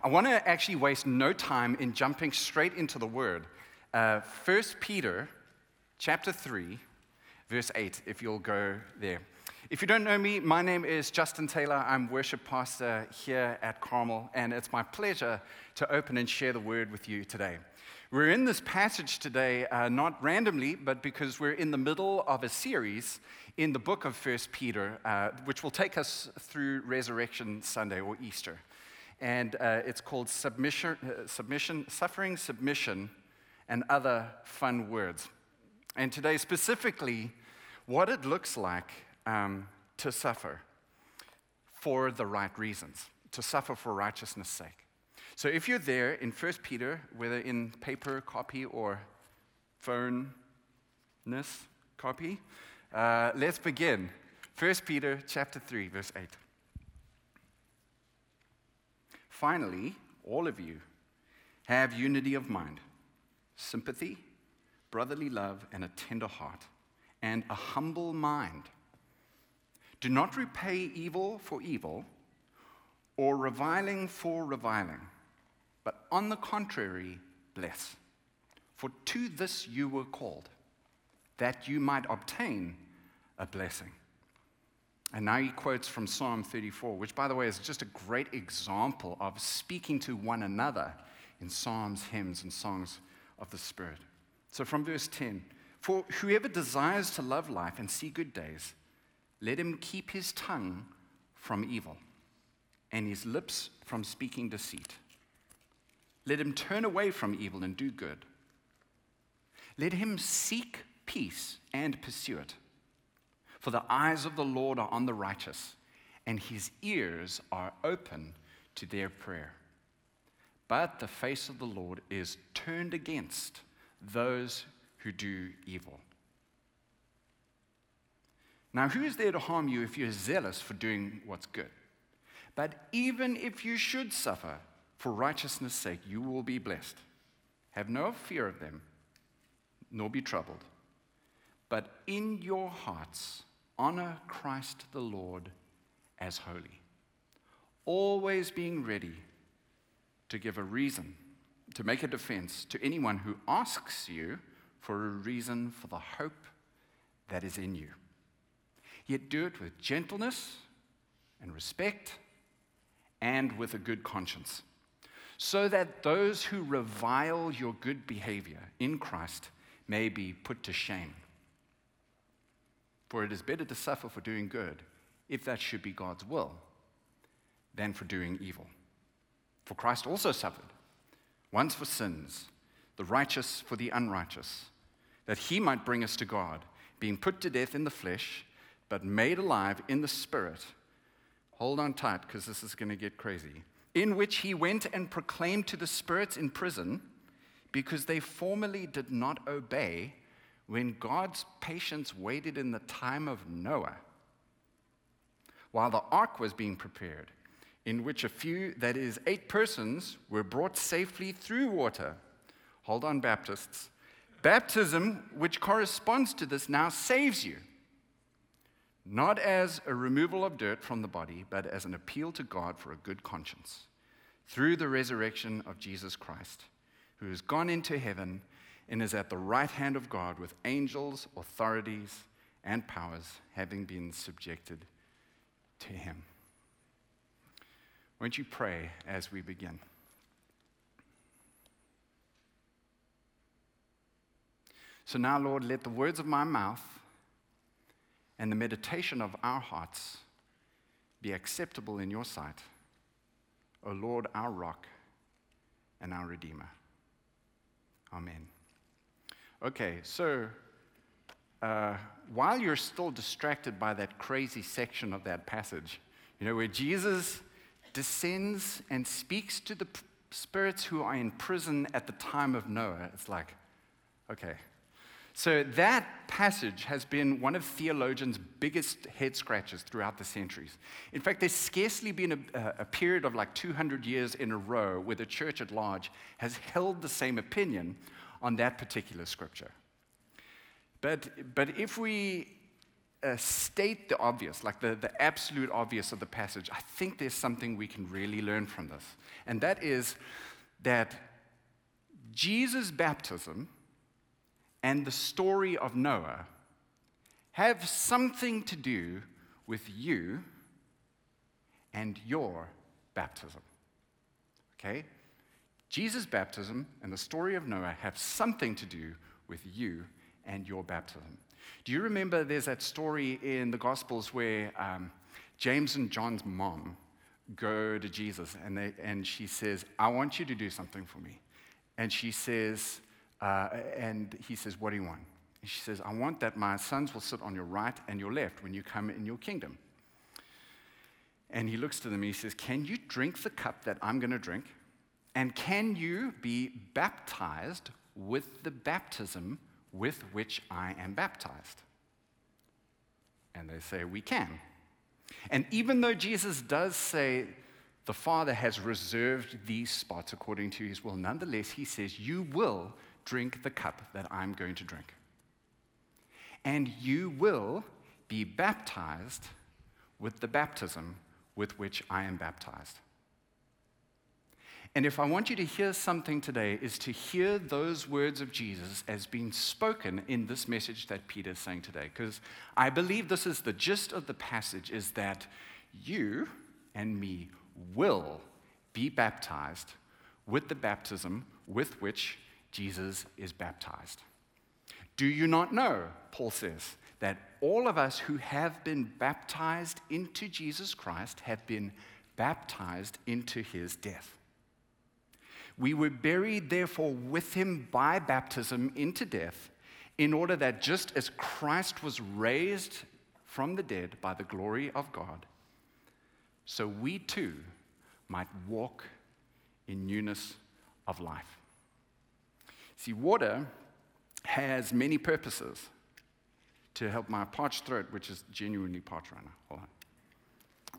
I want to actually waste no time in jumping straight into the Word. 1 Peter chapter 3, verse 8, if you'll go there. If you don't know me, my name is Justin Taylor. I'm worship pastor here at Carmel, and it's my pleasure to open and share the Word with you today. We're in this passage today, not randomly, but because we're in the middle of a series in the book of 1 Peter, which will take us through Resurrection Sunday or Easter. And it's called Suffering, Submission, and Other Fun Words. And today, specifically, what it looks like to suffer for the right reasons, to suffer for righteousness' sake. So if you're there in 1 Peter, whether in paper copy or phone-ness copy, let's begin. 1 Peter chapter 3, verse 8. Finally, all of you have unity of mind, sympathy, brotherly love, and a tender heart, and a humble mind. Do not repay evil for evil or reviling for reviling, but on the contrary, bless. For to this you were called, that you might obtain a blessing. And now he quotes from Psalm 34, which, by the way, is just a great example of speaking to one another in psalms, hymns, and songs of the Spirit. So from verse 10, for whoever desires to love life and see good days, let him keep his tongue from evil and his lips from speaking deceit. Let him turn away from evil and do good. Let him seek peace and pursue it. For the eyes of the Lord are on the righteous, and his ears are open to their prayer. But the face of the Lord is turned against those who do evil. Now, who is there to harm you if you're zealous for doing what's good? But even if you should suffer for righteousness' sake, you will be blessed. Have no fear of them, nor be troubled. But in your hearts, honor Christ the Lord as holy, always being ready to give a reason, to make a defense to anyone who asks you for a reason for the hope that is in you. Yet do it with gentleness and respect and with a good conscience, so that those who revile your good behavior in Christ may be put to shame. For it is better to suffer for doing good, if that should be God's will, than for doing evil. For Christ also suffered, once for sins, the righteous for the unrighteous, that he might bring us to God, being put to death in the flesh, but made alive in the Spirit. Hold on tight, because this is going to get crazy. In which he went and proclaimed to the spirits in prison, because they formerly did not obey when God's patience waited in the time of Noah, while the ark was being prepared, in which a few, that is, 8 persons, were brought safely through water. Hold on, Baptists. Baptism, which corresponds to this, now saves you, not as a removal of dirt from the body, but as an appeal to God for a good conscience, through the resurrection of Jesus Christ, who has gone into heaven and is at the right hand of God with angels, authorities, and powers having been subjected to him. Won't you pray as we begin? So now, Lord, let the words of my mouth and the meditation of our hearts be acceptable in your sight, O Lord, our rock and our Redeemer. Amen. Okay, so while you're still distracted by that crazy section of that passage, where Jesus descends and speaks to the spirits who are in prison at the time of Noah, it's like, okay. So that passage has been one of theologians' biggest head scratches throughout the centuries. In fact, there's scarcely been a period of like 200 years in a row where the church at large has held the same opinion on that particular scripture. But if we state the obvious, like the absolute obvious of the passage, I think there's something we can really learn from this. And that is that Jesus' baptism and the story of Noah have something to do with you and your baptism. Okay? Jesus' baptism and the story of Noah have something to do with you and your baptism. Do you remember there's that story in the Gospels where James and John's mom go to Jesus and she says, I want you to do something for me. And she says, and he says, what do you want? And she says, I want that my sons will sit on your right and your left when you come in your kingdom. And he looks to them and he says, can you drink the cup that I'm going to drink? And can you be baptized with the baptism with which I am baptized? And they say, we can. And even though Jesus does say the Father has reserved these spots according to his will, nonetheless, he says, you will drink the cup that I'm going to drink. And you will be baptized with the baptism with which I am baptized. And if I want you to hear something today, is to hear those words of Jesus as being spoken in this message that Peter is saying today. Because I believe this is the gist of the passage, is that you and me will be baptized with the baptism with which Jesus is baptized. Do you not know, Paul says, that all of us who have been baptized into Jesus Christ have been baptized into his death? We were buried, therefore, with him by baptism into death, in order that just as Christ was raised from the dead by the glory of God, so we too might walk in newness of life. See, water has many purposes to help my parched throat, which is genuinely parched right now. Hold on.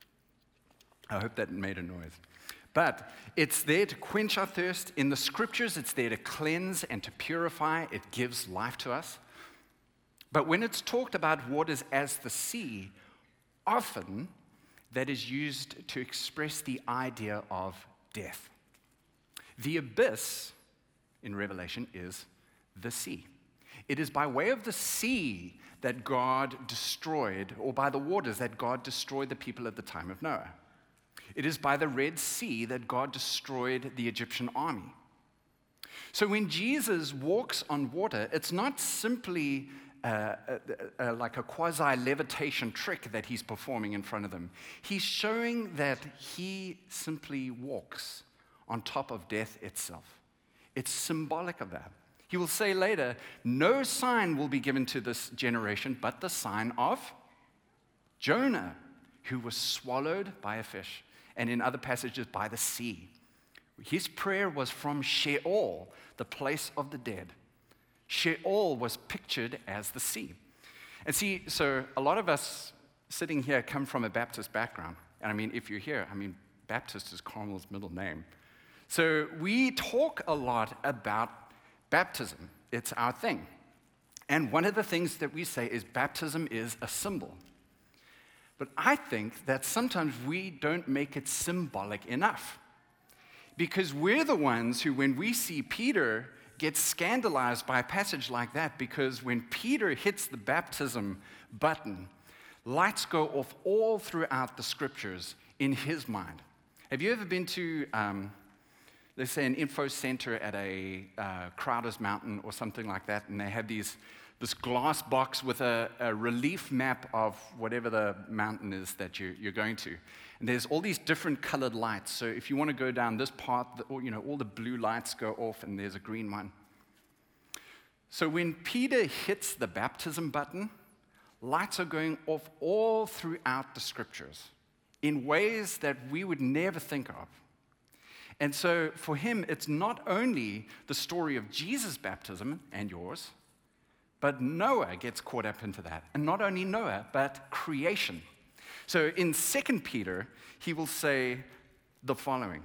I hope that made a noise. But it's there to quench our thirst. In the scriptures, it's there to cleanse and to purify. It gives life to us. But when it's talked about waters as the sea, often that is used to express the idea of death. The abyss in Revelation is the sea. It is by way of the sea that God destroyed, or by the waters that God destroyed the people at the time of Noah. It is by the Red Sea that God destroyed the Egyptian army. So when Jesus walks on water, it's not simply like a quasi-levitation trick that he's performing in front of them. He's showing that he simply walks on top of death itself. It's symbolic of that. He will say later, no sign will be given to this generation but the sign of Jonah, who was swallowed by a fish, and in other passages by the sea. His prayer was from Sheol, the place of the dead. Sheol was pictured as the sea. And see, so a lot of us sitting here come from a Baptist background. And I mean, if you're here, Baptist is Carmel's middle name. So we talk a lot about baptism. It's our thing. And one of the things that we say is baptism is a symbol. But I think that sometimes we don't make it symbolic enough. Because we're the ones who, when we see Peter, get scandalized by a passage like that, because when Peter hits the baptism button, lights go off all throughout the scriptures in his mind. Have you ever been to, let's say, an info center at a Crowder's Mountain or something like that, and they have this glass box with a relief map of whatever the mountain is that you're going to. And there's all these different colored lights. So if you want to go down this path, all the blue lights go off and there's a green one. So when Peter hits the baptism button, lights are going off all throughout the scriptures in ways that we would never think of. And so for him, it's not only the story of Jesus' baptism and yours, but Noah gets caught up into that. And not only Noah, but creation. So in 2 Peter, he will say the following.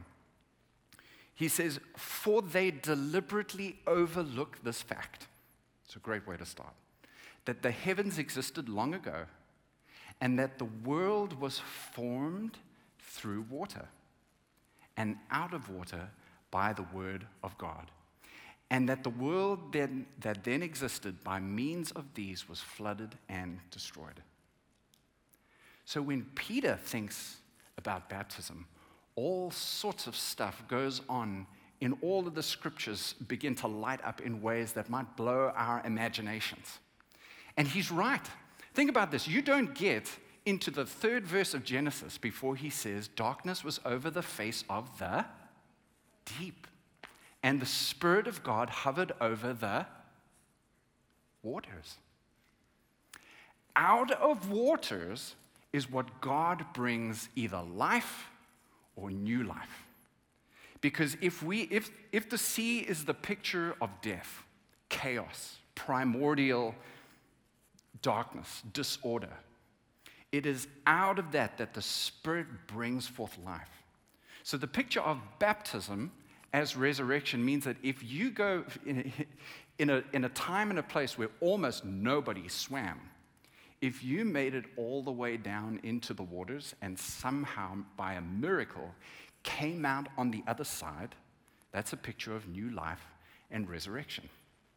He says, for they deliberately overlook this fact. It's a great way to start. that the heavens existed long ago, and that the world was formed through water, and out of water by the word of God, and that the world that then existed by means of these was flooded and destroyed. So when Peter thinks about baptism, all sorts of stuff goes on in all of the scriptures begin to light up in ways that might blow our imaginations. And he's right. Think about this. You don't get into the 3rd verse of Genesis before he says, darkness was over the face of the deep, and the Spirit of God hovered over the waters. Out of waters is what God brings either life or new life. Because if the sea is the picture of death, chaos, primordial darkness, disorder, it is out of that the Spirit brings forth life. So the picture of baptism as resurrection means that if you go in a time and a place where almost nobody swam, if you made it all the way down into the waters and somehow by a miracle came out on the other side, that's a picture of new life and resurrection.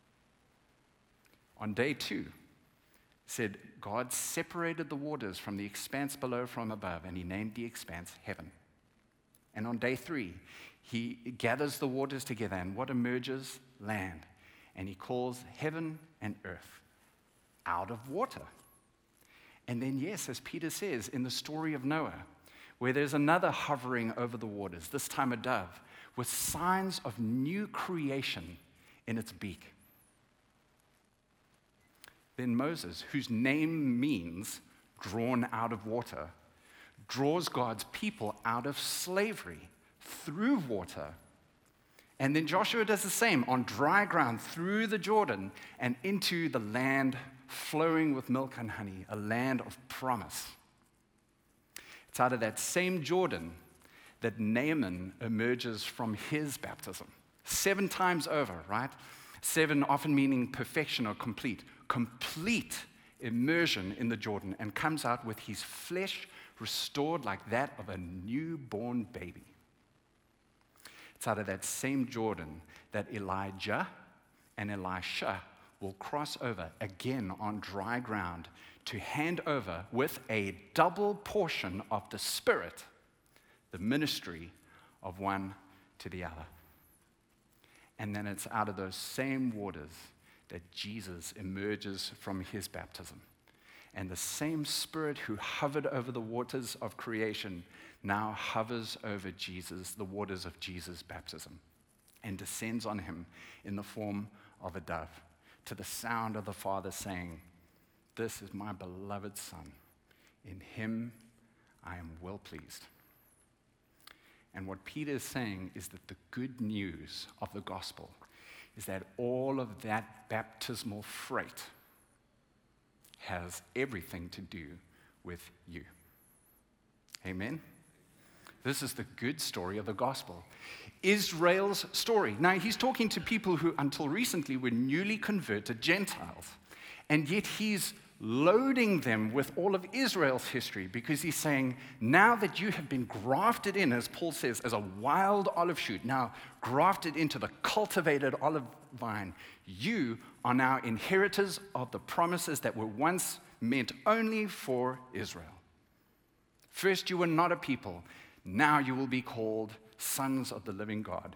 On day 2, said God separated the waters from the expanse below from above, and he named the expanse heaven. And on day 3, he gathers the waters together, and what emerges? Land. And he calls heaven and earth out of water. And then, yes, as Peter says in the story of Noah, where there's another hovering over the waters, this time a dove, with signs of new creation in its beak. Then Moses, whose name means drawn out of water, draws God's people out of slavery through water. And then Joshua does the same on dry ground through the Jordan and into the land flowing with milk and honey, a land of promise. It's out of that same Jordan that Naaman emerges from his baptism. 7 times over, right? 7 often meaning perfection or complete. Complete immersion in the Jordan, and comes out with his flesh restored like that of a newborn baby. It's out of that same Jordan that Elijah and Elisha will cross over again on dry ground to hand over with a double portion of the Spirit, the ministry of one to the other. And then it's out of those same waters that Jesus emerges from his baptism. And the same Spirit who hovered over the waters of creation now hovers over Jesus, the waters of Jesus' baptism, and descends on him in the form of a dove, to the sound of the Father saying, "This is my beloved Son. In him I am well pleased." And what Peter is saying is that the good news of the gospel is that all of that baptismal freight has everything to do with you. Amen? This is the good story of the gospel. Israel's story. Now, he's talking to people who, until recently, were newly converted Gentiles. And yet he's loading them with all of Israel's history, because he's saying, now that you have been grafted in, as Paul says, as a wild olive shoot, now grafted into the cultivated olive vine, you are now inheritors of the promises that were once meant only for Israel. First, you were not a people. Now you will be called sons of the living God.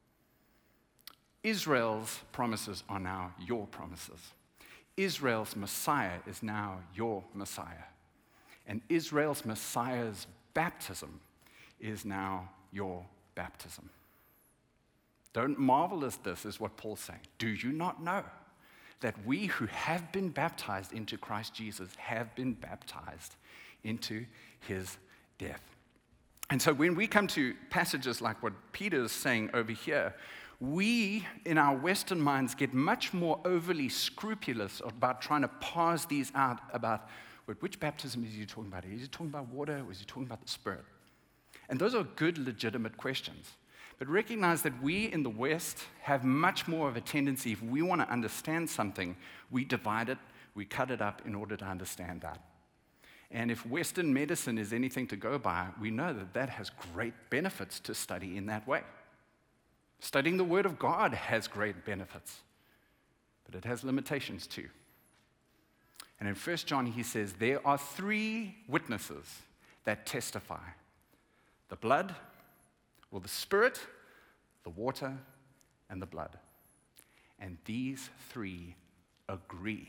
Israel's promises are now your promises. Israel's Messiah is now your Messiah. And Israel's Messiah's baptism is now your baptism. Don't marvel at this, is what Paul's saying. Do you not know that we who have been baptized into Christ Jesus have been baptized into his death? And so when we come to passages like what Peter is saying over here, we, in our Western minds, get much more overly scrupulous about trying to parse these out about, which baptism is he talking about? Is he talking about water, or is he talking about the Spirit? And those are good, legitimate questions. But recognize that we in the West have much more of a tendency, if we want to understand something, we divide it, we cut it up in order to understand that. And if Western medicine is anything to go by, we know that that has great benefits to study in that way. Studying the Word of God has great benefits, but it has limitations too. And in 1 John, he says, there are 3 witnesses that testify: the blood, or the Spirit, the water, and the blood. And these 3 agree.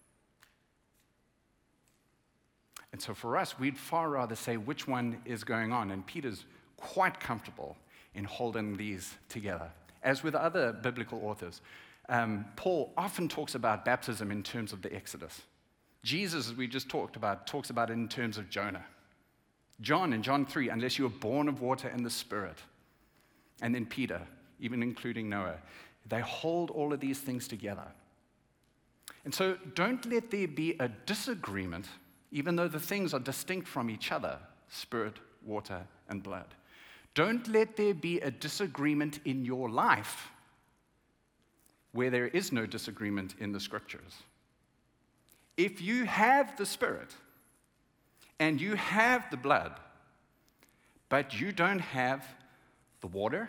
And so for us, we'd far rather say which one is going on. And Peter's quite comfortable in holding these together. As with other biblical authors, Paul often talks about baptism in terms of the Exodus. Jesus, as we just talked about, talks about it in terms of Jonah. John, in John 3, unless you are born of water and the Spirit. And then Peter, even including Noah. They hold all of these things together. And so don't let there be a disagreement, even though the things are distinct from each other: Spirit, water, and blood. Don't let there be a disagreement in your life where there is no disagreement in the Scriptures. If you have the Spirit and you have the blood, but you don't have the water,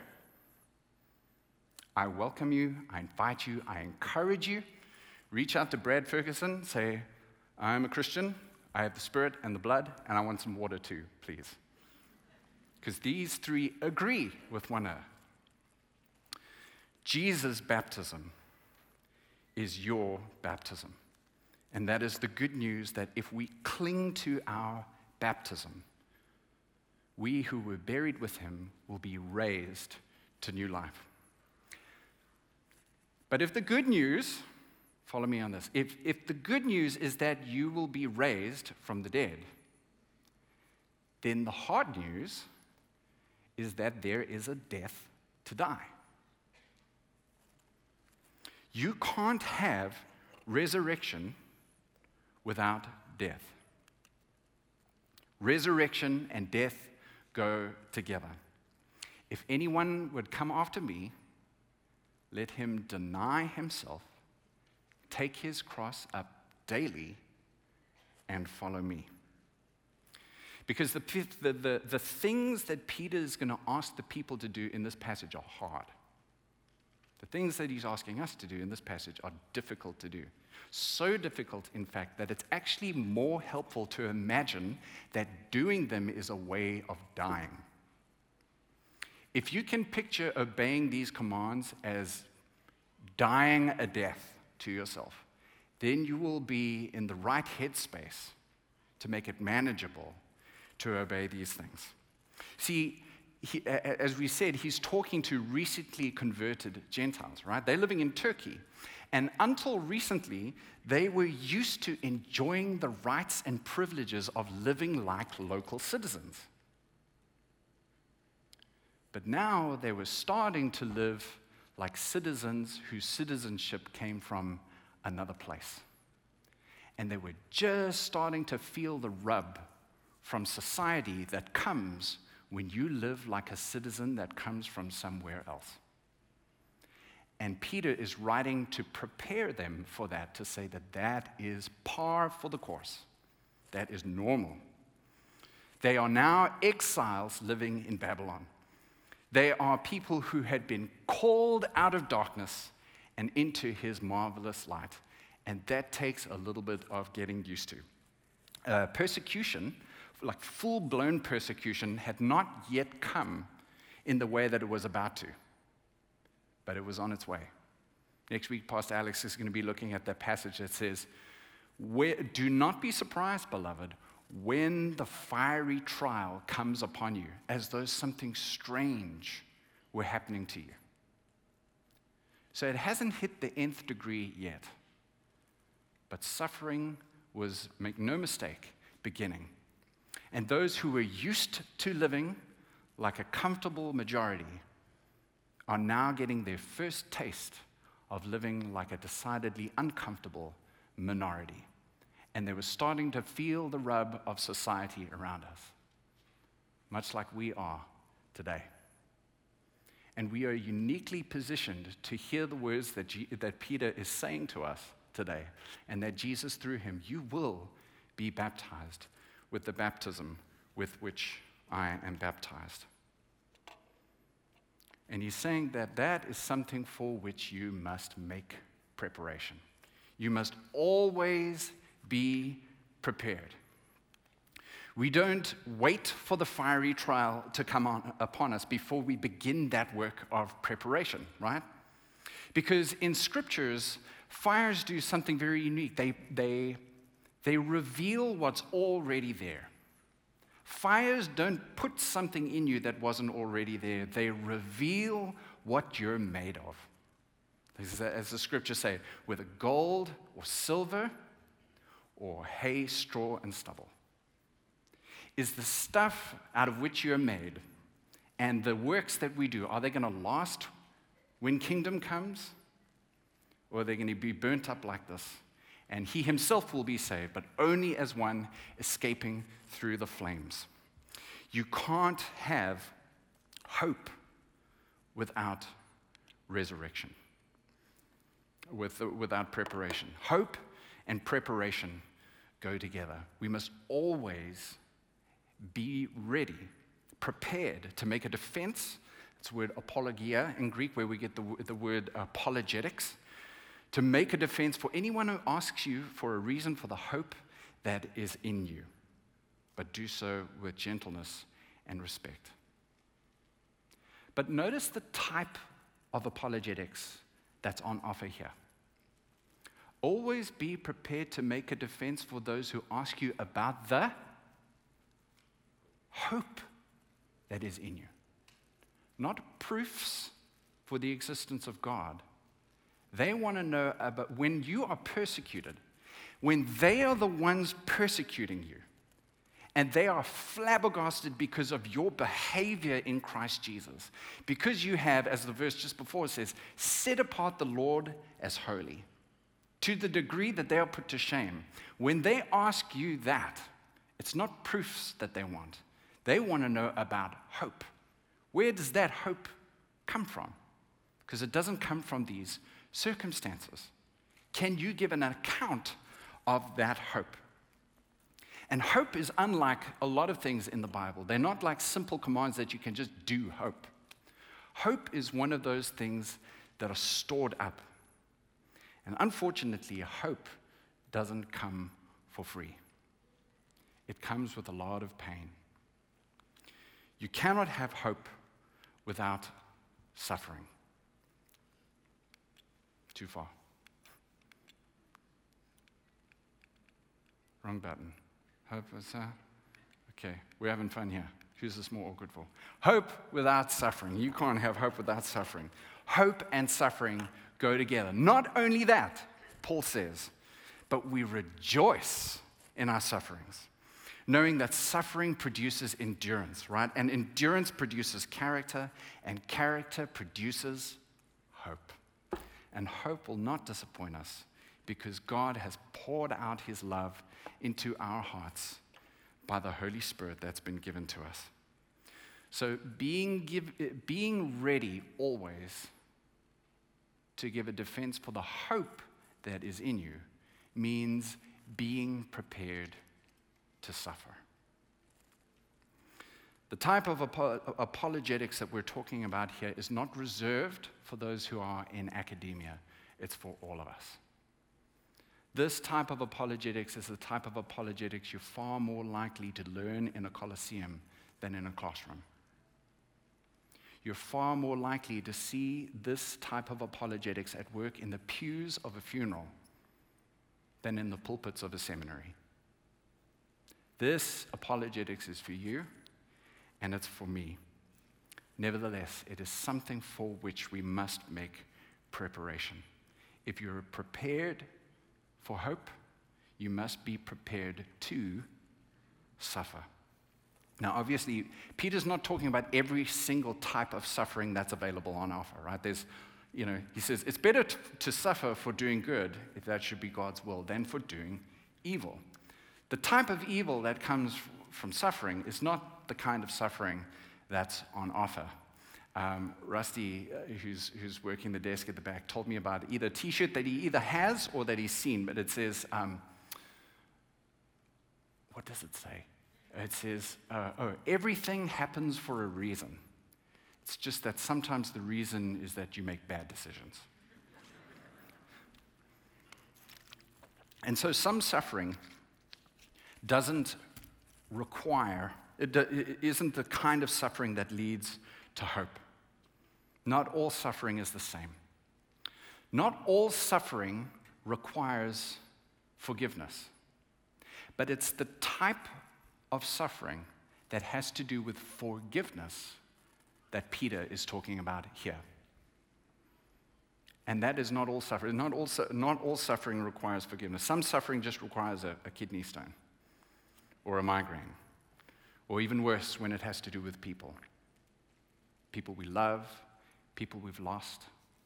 I welcome you, I invite you, I encourage you. Reach out to Brad Ferguson, say, I'm a Christian, I have the Spirit and the blood, and I want some water too, please. Because these 3 agree with one another. Jesus' baptism is your baptism. And that is the good news, that if we cling to our baptism, we who were buried with him will be raised to new life. But if the good news, follow me on this, if the good news is that you will be raised from the dead, then the hard news is that there is a death to die. You can't have resurrection without death. Resurrection and death go together. If anyone would come after me, let him deny himself, take his cross up daily, and follow me. Because the things that Peter is going to ask the people to do in this passage are hard. The things that he's asking us to do in this passage are difficult to do. So difficult, in fact, that it's actually more helpful to imagine that doing them is a way of dying. If you can picture obeying these commands as dying a death to yourself, then you will be in the right headspace to make it manageable to obey these things. See, as we said, he's talking to recently converted Gentiles, right? They're living in Turkey. And until recently, they were used to enjoying the rights and privileges of living like local citizens. But now they were starting to live like citizens whose citizenship came from another place. And they were just starting to feel the rub from society that comes when you live like a citizen that comes from somewhere else. And Peter is writing to prepare them for that, to say that that is par for the course. That is normal. They are now exiles living in Babylon. They are people who had been called out of darkness and into his marvelous light. And that takes a little bit of getting used to. Persecution, like full-blown persecution, had not yet come in the way that it was about to. But it was on its way. Next week, Pastor Alex is going to be looking at that passage that says, do not be surprised, beloved, when the fiery trial comes upon you, as though something strange were happening to you. So it hasn't hit the nth degree yet. But suffering was, make no mistake, beginning. And those who were used to living like a comfortable majority are now getting their first taste of living like a decidedly uncomfortable minority. And they were starting to feel the rub of society around us, much like we are today. And we are uniquely positioned to hear the words that Peter is saying to us today, and that Jesus, through him, you will be baptized with the baptism with which I am baptized. And he's saying that that is something for which you must make preparation. You must always be prepared. We don't wait for the fiery trial to come upon us before we begin that work of preparation, right? Because in scriptures, fires do something very unique. They reveal what's already there. Fires don't put something in you that wasn't already there. They reveal what you're made of. As the scriptures say, whether gold or silver or hay, straw, and stubble. Is the stuff out of which you're made and the works that we do, are they going to last when kingdom comes? Or are they going to be burnt up like this? And he himself will be saved, but only as one escaping through the flames. You can't have hope without resurrection, without preparation. Hope and preparation go together. We must always be ready, prepared to make a defense. It's the word apologia in Greek, where we get the word apologetics. To make a defense for anyone who asks you for a reason for the hope that is in you, but do so with gentleness and respect. But notice the type of apologetics that's on offer here. Always be prepared to make a defense for those who ask you about the hope that is in you. Not proofs for the existence of God. They want to know about when you are persecuted, when they are the ones persecuting you, and they are flabbergasted because of your behavior in Christ Jesus. Because you have, as the verse just before says, set apart the Lord as holy, to the degree that they are put to shame. When they ask you that, it's not proofs that they want. They want to know about hope. Where does that hope come from? Because it doesn't come from these circumstances. Can you give an account of that hope? And hope is unlike a lot of things in the Bible. They're not like simple commands that you can just do hope. Hope is one of those things that are stored up. And unfortunately, hope doesn't come for free. It comes with a lot of pain. You cannot have hope without suffering. Too far. Wrong button. Hope was okay, we're having fun here. Who's this more awkward for? Hope without suffering. You can't have hope without suffering. Hope and suffering go together. Not only that, Paul says, but we rejoice in our sufferings, knowing that suffering produces endurance, right? And endurance produces character, and character produces hope. And hope will not disappoint us because God has poured out his love into our hearts by the Holy Spirit that's been given to us. So being ready always to give a defense for the hope that is in you means being prepared to suffer. The type of apologetics that we're talking about here is not reserved for those who are in academia. It's for all of us. This type of apologetics is the type of apologetics you're far more likely to learn in a coliseum than in a classroom. You're far more likely to see this type of apologetics at work in the pews of a funeral than in the pulpits of a seminary. This apologetics is for you, and it's for me. Nevertheless, it is something for which we must make preparation. If you're prepared for hope, you must be prepared to suffer. Now, obviously, Peter's not talking about every single type of suffering that's available on offer, right? He says, it's better to suffer for doing good, if that should be God's will, than for doing evil. The type of evil that comes from suffering is not the kind of suffering that's on offer. Rusty, who's working the desk at the back, told me about either a T-shirt that he either has or that he's seen, but it says, what does it say? It says, everything happens for a reason. It's just that sometimes the reason is that you make bad decisions. And so some suffering doesn't require, it isn't the kind of suffering that leads to hope. Not all suffering is the same. Not all suffering requires forgiveness. But it's the type of suffering that has to do with forgiveness that Peter is talking about here. And that is not all suffering. Not all suffering requires forgiveness. Some suffering just requires a kidney stone or a migraine, or even worse, when it has to do with people. People we love, people we've lost.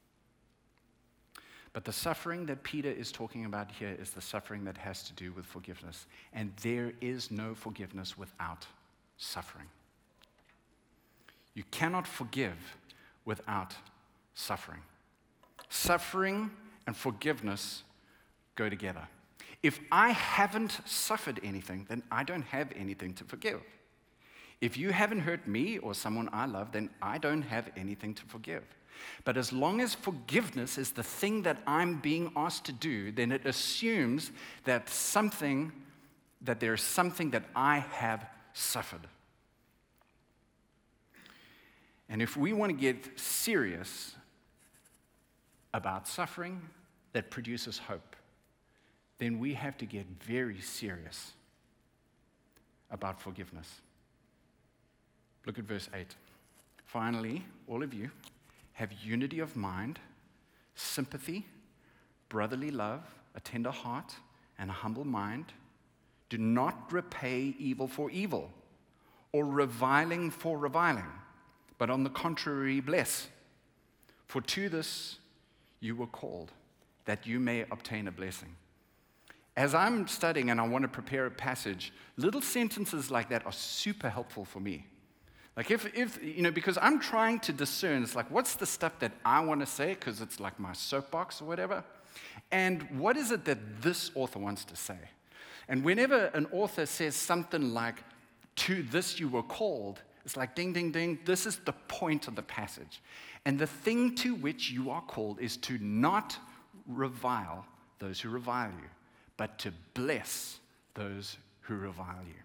But the suffering that Peter is talking about here is the suffering that has to do with forgiveness. And there is no forgiveness without suffering. You cannot forgive without suffering. Suffering and forgiveness go together. If I haven't suffered anything, then I don't have anything to forgive. If you haven't hurt me or someone I love, then I don't have anything to forgive. But as long as forgiveness is the thing that I'm being asked to do, then it assumes that there's something that I have suffered. And if we want to get serious about suffering that produces hope, then we have to get very serious about forgiveness. Look at verse 8. Finally, all of you have unity of mind, sympathy, brotherly love, a tender heart, and a humble mind. Do not repay evil for evil or reviling for reviling, but on the contrary, bless. For to this you were called, that you may obtain a blessing. As I'm studying and I want to prepare a passage, little sentences like that are super helpful for me. Like if because I'm trying to discern, it's like, what's the stuff that I want to say, because it's like my soapbox or whatever, and what is it that this author wants to say? And whenever an author says something like, to this you were called, it's like ding, ding, ding, this is the point of the passage. And the thing to which you are called is to not revile those who revile you, but to bless those who revile you.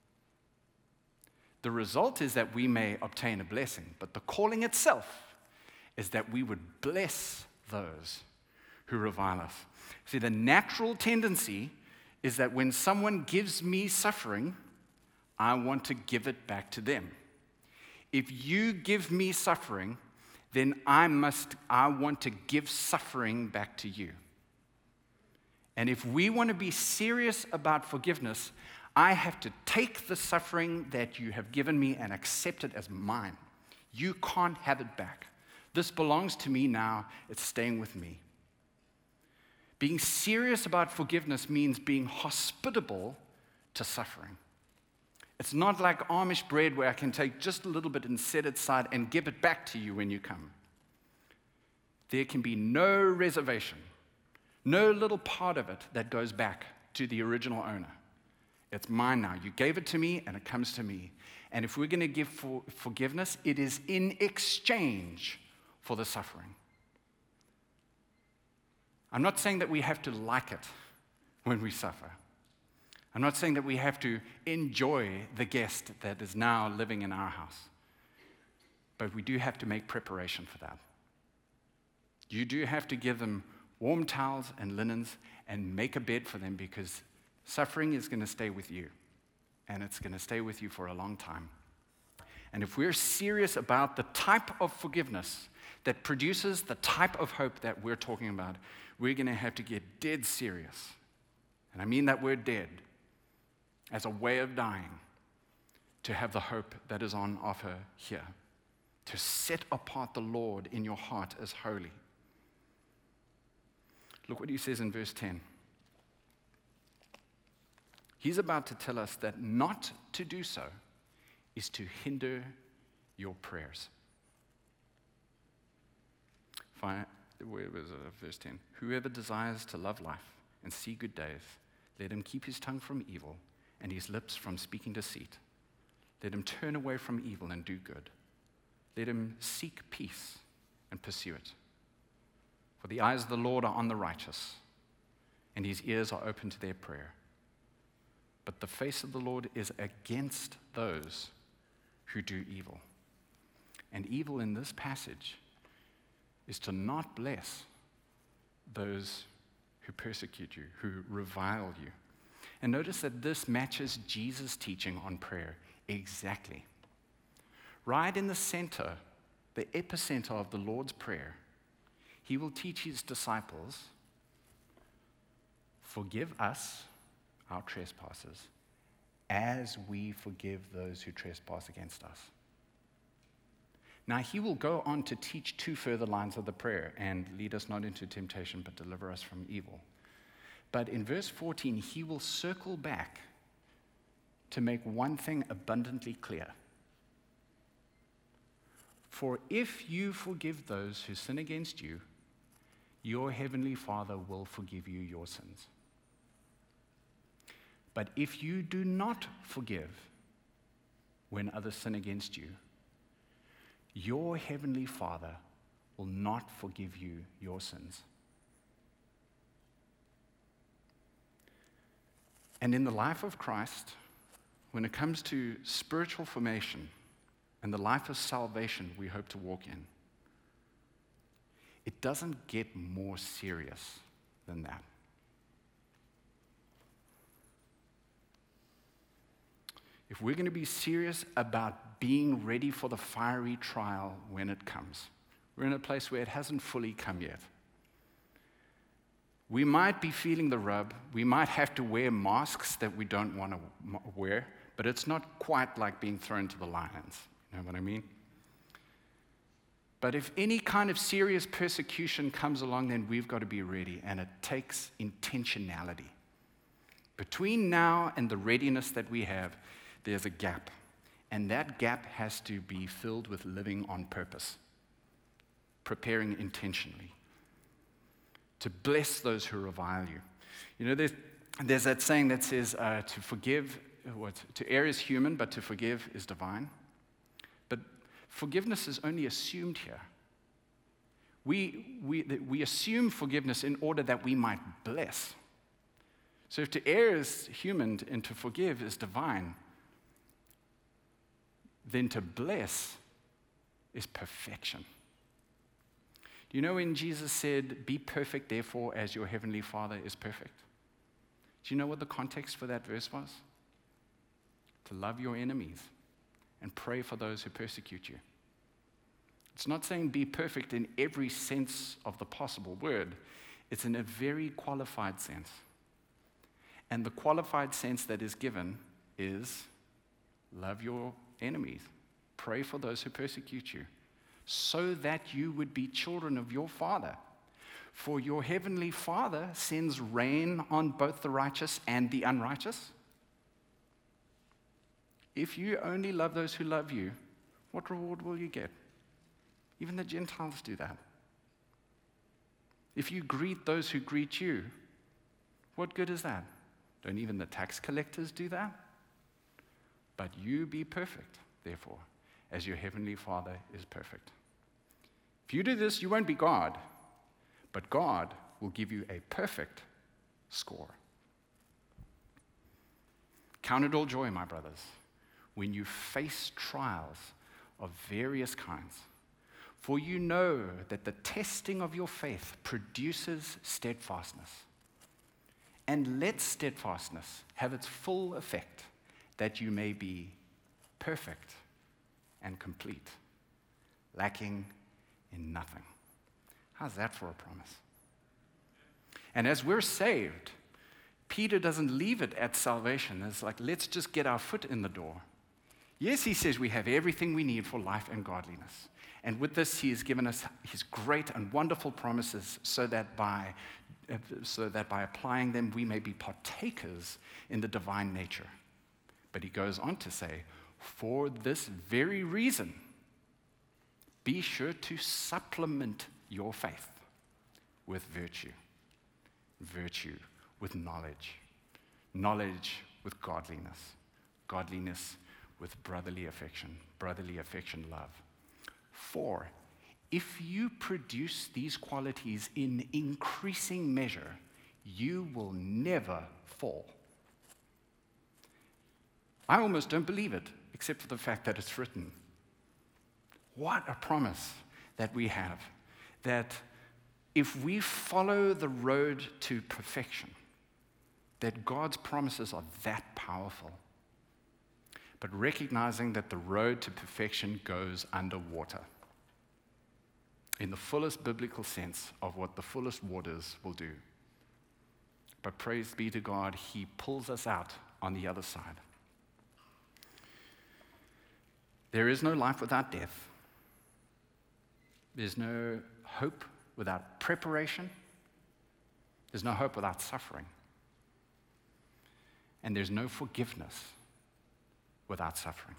The result is that we may obtain a blessing, but the calling itself is that we would bless those who revile us. See, the natural tendency is that when someone gives me suffering, I want to give it back to them. If you give me suffering, then I want to give suffering back to you. And if we want to be serious about forgiveness, I have to take the suffering that you have given me and accept it as mine. You can't have it back. This belongs to me now. It's staying with me. Being serious about forgiveness means being hospitable to suffering. It's not like Amish bread where I can take just a little bit and set it aside and give it back to you when you come. There can be no reservation, no little part of it that goes back to the original owner. It's mine now. You gave it to me, and it comes to me. And if we're going to give forgiveness, it is in exchange for the suffering. I'm not saying that we have to like it when we suffer. I'm not saying that we have to enjoy the guest that is now living in our house. But we do have to make preparation for that. You do have to give them warm towels and linens and make a bed for them, because suffering is going to stay with you, and it's going to stay with you for a long time. And if we're serious about the type of forgiveness that produces the type of hope that we're talking about, we're going to have to get dead serious. And I mean that word dead as a way of dying, to have the hope that is on offer here, to set apart the Lord in your heart as holy. Look what he says in verse 10. He's about to tell us that not to do so is to hinder your prayers. Where was it? Verse 10. Whoever desires to love life and see good days, let him keep his tongue from evil and his lips from speaking deceit. Let him turn away from evil and do good. Let him seek peace and pursue it. For the eyes of the Lord are on the righteous, and his ears are open to their prayer. But the face of the Lord is against those who do evil. And evil in this passage is to not bless those who persecute you, who revile you. And notice that this matches Jesus' teaching on prayer exactly. Right in the center, the epicenter of the Lord's Prayer, he will teach his disciples, forgive us our trespasses as we forgive those who trespass against us. Now, he will go on to teach 2 further lines of the prayer, and lead us not into temptation, but deliver us from evil. But in verse 14, he will circle back to make one thing abundantly clear. For if you forgive those who sin against you, your heavenly Father will forgive you your sins. But if you do not forgive when others sin against you, your heavenly Father will not forgive you your sins. And in the life of Christ, when it comes to spiritual formation and the life of salvation we hope to walk in, it doesn't get more serious than that. If we're going to be serious about being ready for the fiery trial when it comes, we're in a place where it hasn't fully come yet. We might be feeling the rub. We might have to wear masks that we don't want to wear, but it's not quite like being thrown to the lions. You know what I mean? But if any kind of serious persecution comes along, then we've got to be ready, and it takes intentionality. Between now and the readiness that we have, there's a gap, and that gap has to be filled with living on purpose, preparing intentionally to bless those who revile you. You know, there's that saying that says to err is human, but to forgive is divine. But forgiveness is only assumed here. We assume forgiveness in order that we might bless. So if to err is human and to forgive is divine, then to bless is perfection. Do you know when Jesus said, be perfect, therefore, as your heavenly Father is perfect? Do you know what the context for that verse was? To love your enemies and pray for those who persecute you. It's not saying be perfect in every sense of the possible word. It's in a very qualified sense. And the qualified sense that is given is love your enemies. Pray for those who persecute you, so that you would be children of your Father. For your heavenly Father sends rain on both the righteous and the unrighteous. If you only love those who love you, what reward will you get? Even the Gentiles do that. If you greet those who greet you, what good is that? Don't even the tax collectors do that? But you be perfect, therefore, as your heavenly Father is perfect. If you do this, you won't be God, but God will give you a perfect score. Count it all joy, my brothers, when you face trials of various kinds, for you know that the testing of your faith produces steadfastness. And let steadfastness have its full effect, that you may be perfect and complete, lacking in nothing. How's that for a promise? And as we're saved, Peter doesn't leave it at salvation. It's like, let's just get our foot in the door. Yes, he says we have everything we need for life and godliness. And with this, he has given us his great and wonderful promises so that by applying them, we may be partakers in the divine nature. But he goes on to say, for this very reason, be sure to supplement your faith with virtue, virtue with knowledge, knowledge with godliness, godliness with brotherly affection love. 4, if you produce these qualities in increasing measure, you will never fall. I almost don't believe it, except for the fact that it's written. What a promise that we have, that if we follow the road to perfection, that God's promises are that powerful. But recognizing that the road to perfection goes underwater, in the fullest biblical sense of what the fullest waters will do. But praise be to God, He pulls us out on the other side. There is no life without death. There's no hope without preparation. There's no hope without suffering. And there's no forgiveness without suffering.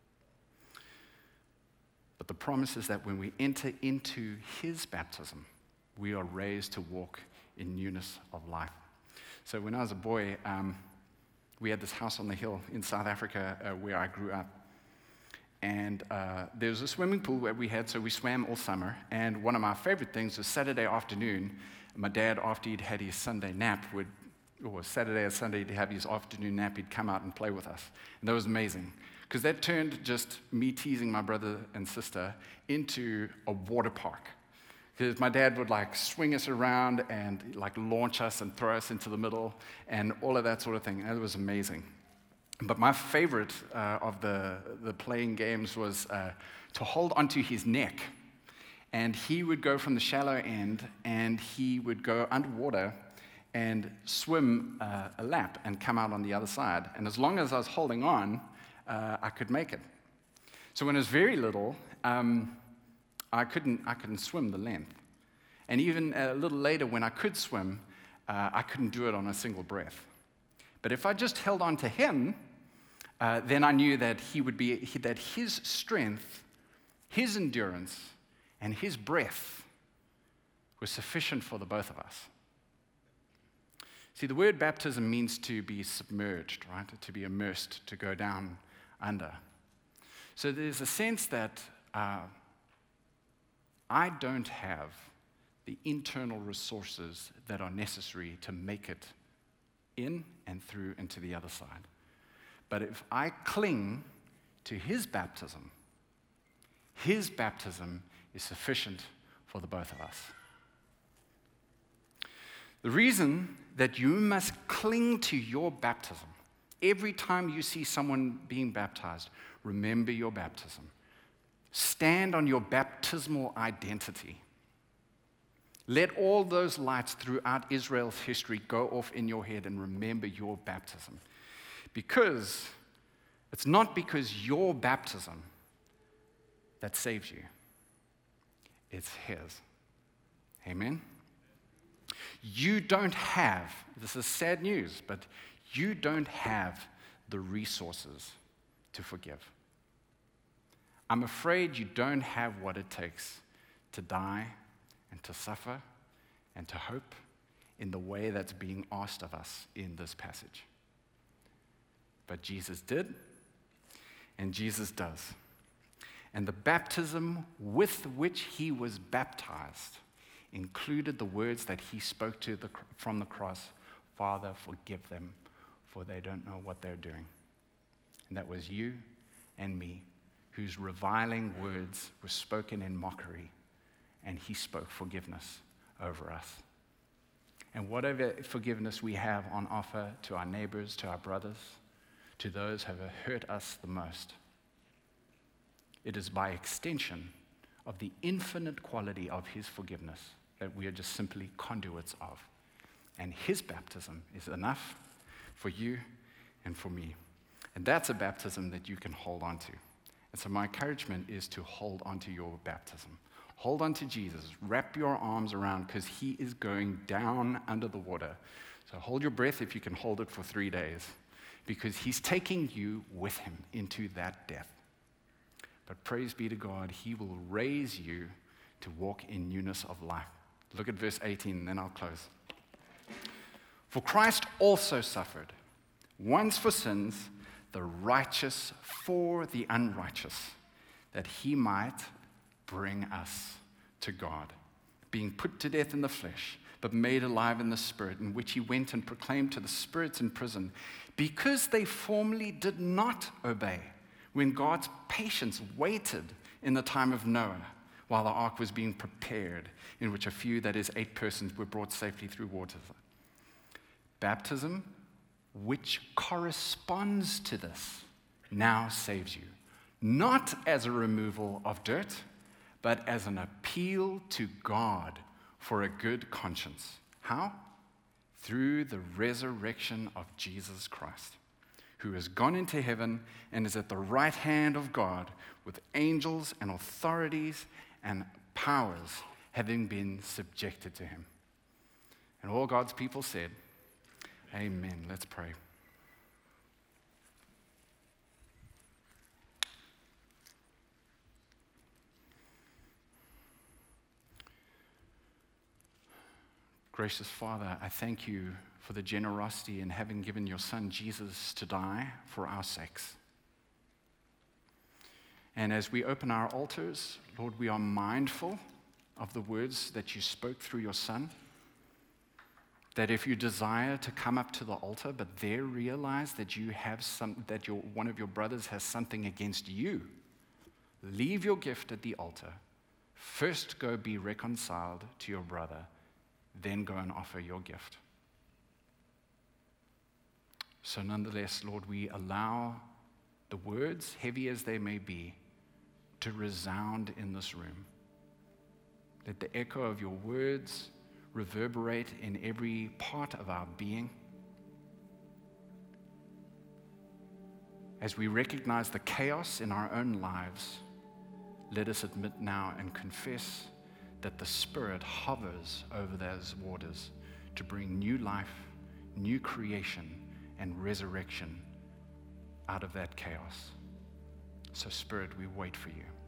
But the promise is that when we enter into His baptism, we are raised to walk in newness of life. So when I was a boy, we had this house on the hill in South Africa where I grew up. And there was a swimming pool where we had, so we swam all summer. And one of my favorite things was Saturday afternoon. My dad, after he'd had his Sunday nap, or Saturday or Sunday, he'd have his afternoon nap, he'd come out and play with us. And that was amazing, because that turned just me teasing my brother and sister into a water park. Because my dad would like swing us around and like launch us and throw us into the middle and all of that sort of thing. And it was amazing. But my favorite of the playing games was to hold onto his neck. And he would go from the shallow end and he would go underwater and swim a lap and come out on the other side. And as long as I was holding on, I could make it. So when I was very little, I couldn't swim the length. And even a little later, when I could swim, I couldn't do it on a single breath. But if I just held on to him, then I knew that that his strength, his endurance, and his breath was sufficient for the both of us. See, the word baptism means to be submerged, right? To be immersed, to go down under. So there's a sense that I don't have the internal resources that are necessary to make it in and through and to the other side. But if I cling to His baptism is sufficient for the both of us. The reason that you must cling to your baptism, every time you see someone being baptized, remember your baptism. Stand on your baptismal identity. Let all those lights throughout Israel's history go off in your head and remember your baptism. Because it's not because your baptism that saves you. It's His. Amen? You don't have, this is sad news, but you don't have the resources to forgive. I'm afraid you don't have what it takes to die and to suffer and to hope in the way that's being asked of us in this passage. But Jesus did, and Jesus does. And the baptism with which He was baptized included the words that He spoke from the cross, "Father, forgive them, for they don't know what they're doing." And that was you and me, whose reviling words were spoken in mockery, and He spoke forgiveness over us. And whatever forgiveness we have on offer to our neighbors, to our brothers, to those who have hurt us the most, it is by extension of the infinite quality of His forgiveness that we are just simply conduits of. And His baptism is enough for you and for me. And that's a baptism that you can hold on to. And so my encouragement is to hold on to your baptism. Hold on to Jesus. Wrap your arms around, because He is going down under the water. So hold your breath if you can hold it for 3 days, because He's taking you with Him into that death. But praise be to God, He will raise you to walk in newness of life. Look at verse 18, and then I'll close. For Christ also suffered, once for sins, the righteous for the unrighteous, that he might bring us to God, being put to death in the flesh, but made alive in the Spirit, in which he went and proclaimed to the spirits in prison, because they formerly did not obey, when God's patience waited in the time of Noah, while the ark was being prepared, in which a few, that is 8 persons, were brought safely through water. Baptism, which corresponds to this, now saves you, not as a removal of dirt, but as an appeal to God for a good conscience. How? Through the resurrection of Jesus Christ, who has gone into heaven and is at the right hand of God, with angels and authorities and powers having been subjected to him. And all God's people said, Amen. Let's pray. Gracious Father, I thank you for the generosity in having given your Son Jesus to die for our sakes. And as we open our altars, Lord, we are mindful of the words that you spoke through your Son, that if you desire to come up to the altar, but there realize that you have one of your brothers has something against you, leave your gift at the altar. First go be reconciled to your brother, then go and offer your gift. So nonetheless, Lord, we allow the words, heavy as they may be, to resound in this room. Let the echo of your words reverberate in every part of our being. As we recognize the chaos in our own lives, let us admit now and confess that the Spirit hovers over those waters to bring new life, new creation, and resurrection out of that chaos. So, Spirit, we wait for you.